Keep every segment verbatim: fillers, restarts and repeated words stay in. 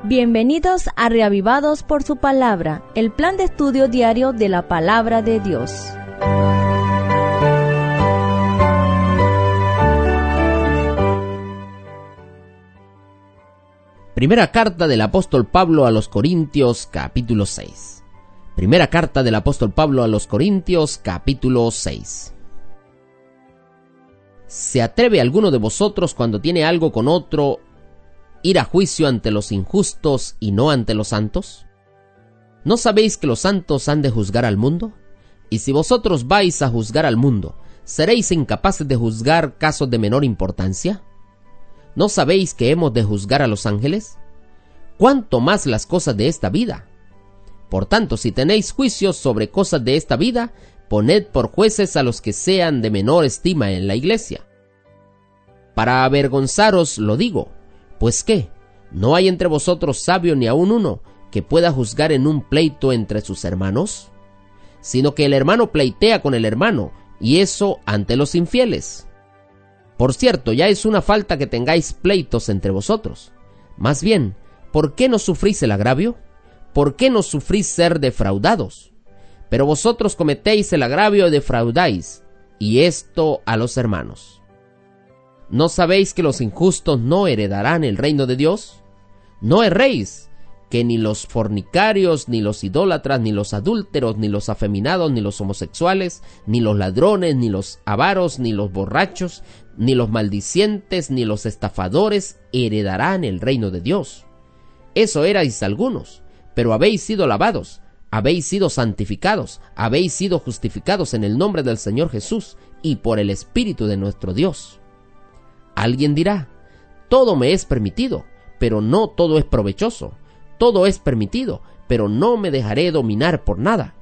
Bienvenidos a Reavivados por su Palabra, el plan de estudio diario de la Palabra de Dios. Primera carta del apóstol Pablo a los Corintios, capítulo seis. Primera carta del apóstol Pablo a los Corintios, capítulo seis. ¿Se atreve alguno de vosotros cuando tiene algo con otro ir a juicio ante los injustos y no ante los santos? ¿No sabéis que los santos han de juzgar al mundo? Y si vosotros vais a juzgar al mundo, ¿seréis incapaces de juzgar casos de menor importancia? ¿No sabéis que hemos de juzgar a los ángeles? ¿Cuánto más las cosas de esta vida? Por tanto, si tenéis juicios sobre cosas de esta vida, poned por jueces a los que sean de menor estima en la iglesia. Para avergonzaros lo digo, pues ¿qué? ¿No hay entre vosotros sabio ni aun uno que pueda juzgar en un pleito entre sus hermanos? Sino que el hermano pleitea con el hermano, y eso ante los infieles. Por cierto, ya es una falta que tengáis pleitos entre vosotros. Más bien, ¿por qué no sufrís el agravio? ¿Por qué no sufrís ser defraudados? Pero vosotros cometéis el agravio y defraudáis, y esto a los hermanos. ¿No sabéis que los injustos no heredarán el reino de Dios? No erréis, que ni los fornicarios, ni los idólatras, ni los adúlteros, ni los afeminados, ni los homosexuales, ni los ladrones, ni los avaros, ni los borrachos, ni los maldicientes, ni los estafadores heredarán el reino de Dios. Eso erais algunos, pero habéis sido lavados, habéis sido santificados, habéis sido justificados en el nombre del Señor Jesús y por el Espíritu de nuestro Dios. Alguien dirá, todo me es permitido, pero no todo es provechoso. Todo es permitido, pero no me dejaré dominar por nada.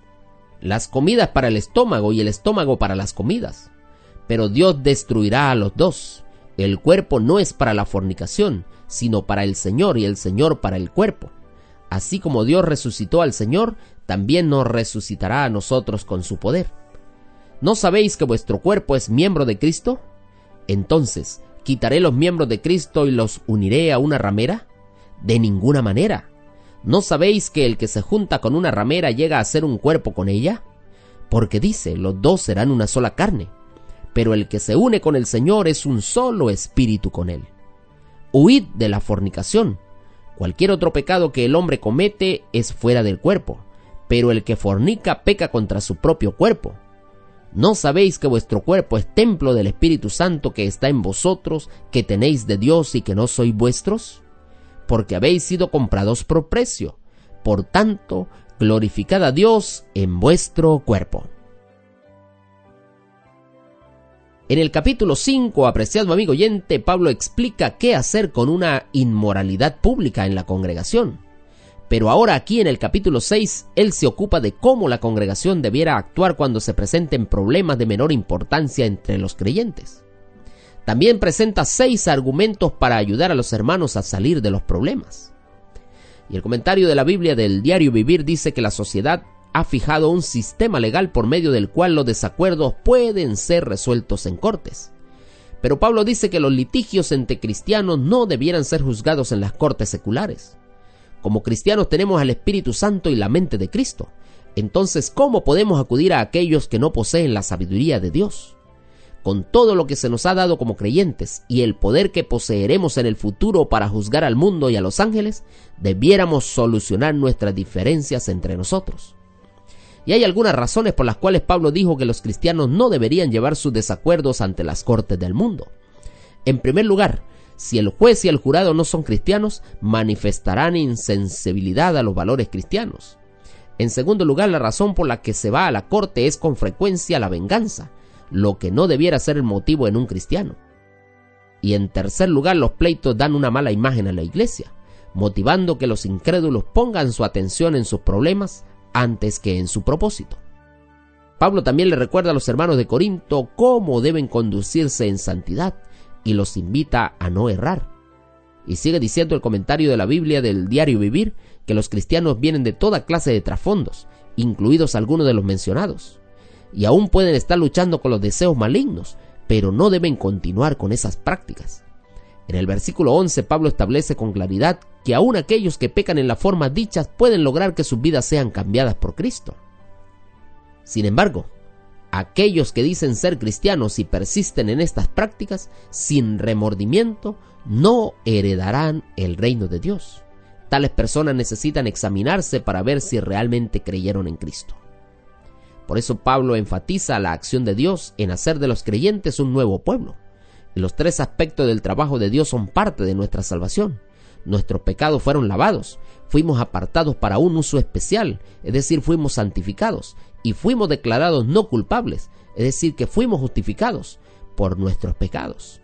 Las comidas para el estómago y el estómago para las comidas. Pero Dios destruirá a los dos. El cuerpo no es para la fornicación, sino para el Señor, y el Señor para el cuerpo. Así como Dios resucitó al Señor, también nos resucitará a nosotros con su poder. ¿No sabéis que vuestro cuerpo es miembro de Cristo? Entonces, ¿quitaré los miembros de Cristo y los uniré a una ramera? De ninguna manera. ¿No sabéis que el que se junta con una ramera llega a ser un cuerpo con ella? Porque dice, los dos serán una sola carne. Pero el que se une con el Señor es un solo espíritu con él. Huid de la fornicación. Cualquier otro pecado que el hombre comete es fuera del cuerpo, pero el que fornica peca contra su propio cuerpo. ¿No sabéis que vuestro cuerpo es templo del Espíritu Santo que está en vosotros, que tenéis de Dios y que no sois vuestros? Porque habéis sido comprados por precio. Por tanto, glorificad a Dios en vuestro cuerpo. En el capítulo cinco, apreciado amigo oyente, Pablo explica qué hacer con una inmoralidad pública en la congregación. Pero ahora aquí en el capítulo seis, él se ocupa de cómo la congregación debiera actuar cuando se presenten problemas de menor importancia entre los creyentes. También presenta seis argumentos para ayudar a los hermanos a salir de los problemas. Y el comentario de la Biblia del Diario Vivir dice que la sociedad ha fijado un sistema legal por medio del cual los desacuerdos pueden ser resueltos en cortes. Pero Pablo dice que los litigios entre cristianos no debieran ser juzgados en las cortes seculares. Como cristianos tenemos al Espíritu Santo y la mente de Cristo. Entonces, ¿cómo podemos acudir a aquellos que no poseen la sabiduría de Dios? Con todo lo que se nos ha dado como creyentes y el poder que poseeremos en el futuro para juzgar al mundo y a los ángeles, debiéramos solucionar nuestras diferencias entre nosotros. Y hay algunas razones por las cuales Pablo dijo que los cristianos no deberían llevar sus desacuerdos ante las cortes del mundo. En primer lugar, si el juez y el jurado no son cristianos, manifestarán insensibilidad a los valores cristianos. En segundo lugar, la razón por la que se va a la corte es con frecuencia la venganza, lo que no debiera ser el motivo en un cristiano. Y en tercer lugar, los pleitos dan una mala imagen a la iglesia, motivando que los incrédulos pongan su atención en sus problemas antes que en su propósito. Pablo también le recuerda a los hermanos de Corinto cómo deben conducirse en santidad y los invita a no errar. Y sigue diciendo el comentario de la Biblia del Diario Vivir que los cristianos vienen de toda clase de trasfondos, incluidos algunos de los mencionados, y aún pueden estar luchando con los deseos malignos, pero no deben continuar con esas prácticas. En el versículo once, Pablo establece con claridad que aún aquellos que pecan en las formas dichas pueden lograr que sus vidas sean cambiadas por Cristo. Sin embargo, aquellos que dicen ser cristianos y persisten en estas prácticas sin remordimiento no heredarán el reino de Dios. Tales personas necesitan examinarse para ver si realmente creyeron en Cristo. Por eso Pablo enfatiza la acción de Dios en hacer de los creyentes un nuevo pueblo. Y los tres aspectos del trabajo de Dios son parte de nuestra salvación. Nuestros pecados fueron lavados, fuimos apartados para un uso especial, es decir, fuimos santificados, y fuimos declarados no culpables, es decir, que fuimos justificados por nuestros pecados.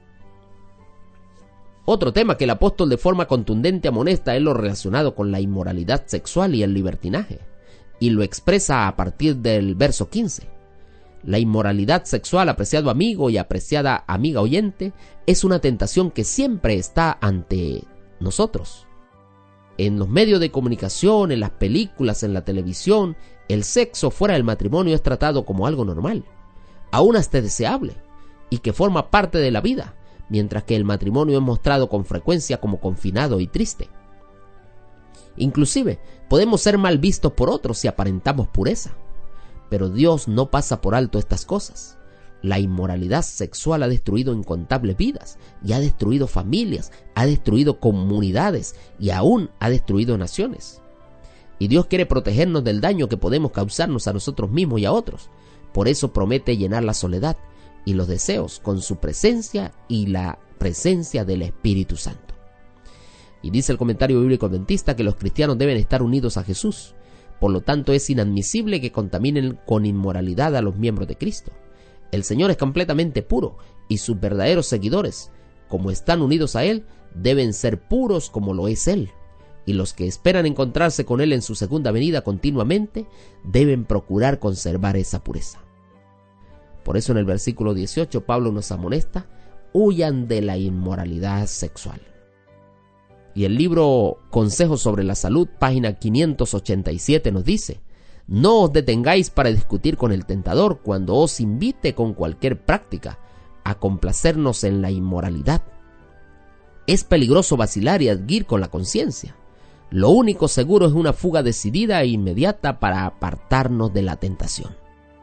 Otro tema que el apóstol de forma contundente amonesta es lo relacionado con la inmoralidad sexual y el libertinaje, y lo expresa a partir del verso quince. La inmoralidad sexual, apreciado amigo y apreciada amiga oyente, es una tentación que siempre está ante nosotros. En los medios de comunicación, en las películas, en la televisión, el sexo fuera del matrimonio es tratado como algo normal, aún hasta deseable, y que forma parte de la vida, mientras que el matrimonio es mostrado con frecuencia como confinado y triste. Inclusive, podemos ser mal vistos por otros si aparentamos pureza. Pero Dios no pasa por alto estas cosas. La inmoralidad sexual ha destruido incontables vidas y ha destruido familias, ha destruido comunidades y aún ha destruido naciones. Y Dios quiere protegernos del daño que podemos causarnos a nosotros mismos y a otros. Por eso promete llenar la soledad y los deseos con su presencia y la presencia del Espíritu Santo. Y dice el comentario bíblico adventista que los cristianos deben estar unidos a Jesús. Por lo tanto, es inadmisible que contaminen con inmoralidad a los miembros de Cristo. El Señor es completamente puro y sus verdaderos seguidores, como están unidos a Él, deben ser puros como lo es Él. Y los que esperan encontrarse con Él en su segunda venida continuamente, deben procurar conservar esa pureza. Por eso en el versículo dieciocho Pablo nos amonesta: huyan de la inmoralidad sexual. Y el libro Consejos sobre la Salud, página quinientos ochenta y siete, nos dice: no os detengáis para discutir con el tentador cuando os invite con cualquier práctica a complacernos en la inmoralidad. Es peligroso vacilar y adguir con la conciencia. Lo único seguro es una fuga decidida e inmediata para apartarnos de la tentación.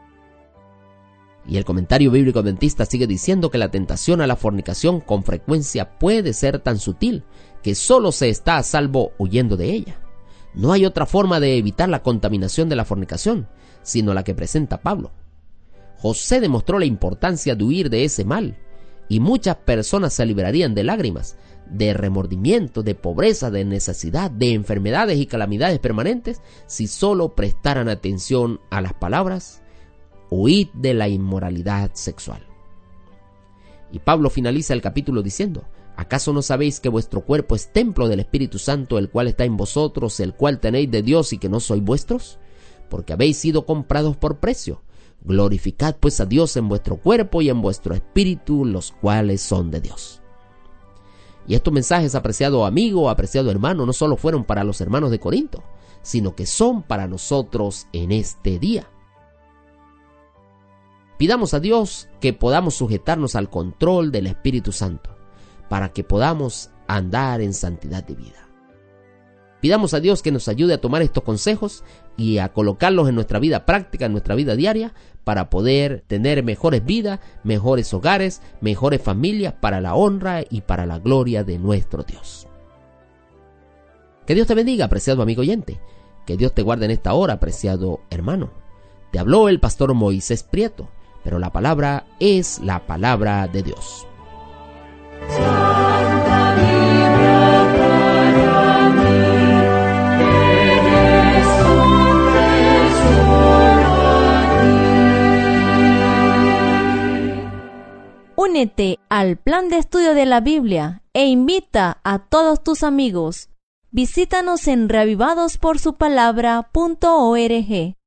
Y el comentario bíblico adventista sigue diciendo que la tentación a la fornicación con frecuencia puede ser tan sutil que solo se está a salvo huyendo de ella. No hay otra forma de evitar la contaminación de la fornicación, sino la que presenta Pablo. José demostró la importancia de huir de ese mal, y muchas personas se librarían de lágrimas, de remordimiento, de pobreza, de necesidad, de enfermedades y calamidades permanentes si solo prestaran atención a las palabras: huid de la inmoralidad sexual. Y Pablo finaliza el capítulo diciendo: ¿acaso no sabéis que vuestro cuerpo es templo del Espíritu Santo, el cual está en vosotros, el cual tenéis de Dios, y que no sois vuestros? Porque habéis sido comprados por precio. Glorificad pues a Dios en vuestro cuerpo y en vuestro espíritu, los cuales son de Dios. Y estos mensajes, apreciado amigo, apreciado hermano, no solo fueron para los hermanos de Corinto, sino que son para nosotros en este día. Pidamos a Dios que podamos sujetarnos al control del Espíritu Santo, para que podamos andar en santidad de vida. Pidamos a Dios que nos ayude a tomar estos consejos y a colocarlos en nuestra vida práctica, en nuestra vida diaria, para poder tener mejores vidas, mejores hogares, mejores familias, para la honra y para la gloria de nuestro Dios. Que Dios te bendiga, apreciado amigo oyente. Que Dios te guarde en esta hora, apreciado hermano. Te habló el pastor Moisés Prieto, pero la palabra es la palabra de Dios. Santa Biblia para mí, eres un tesoro aquí. Únete al plan de estudio de la Biblia e invita a todos tus amigos. Visítanos en reavivados por su palabra punto org.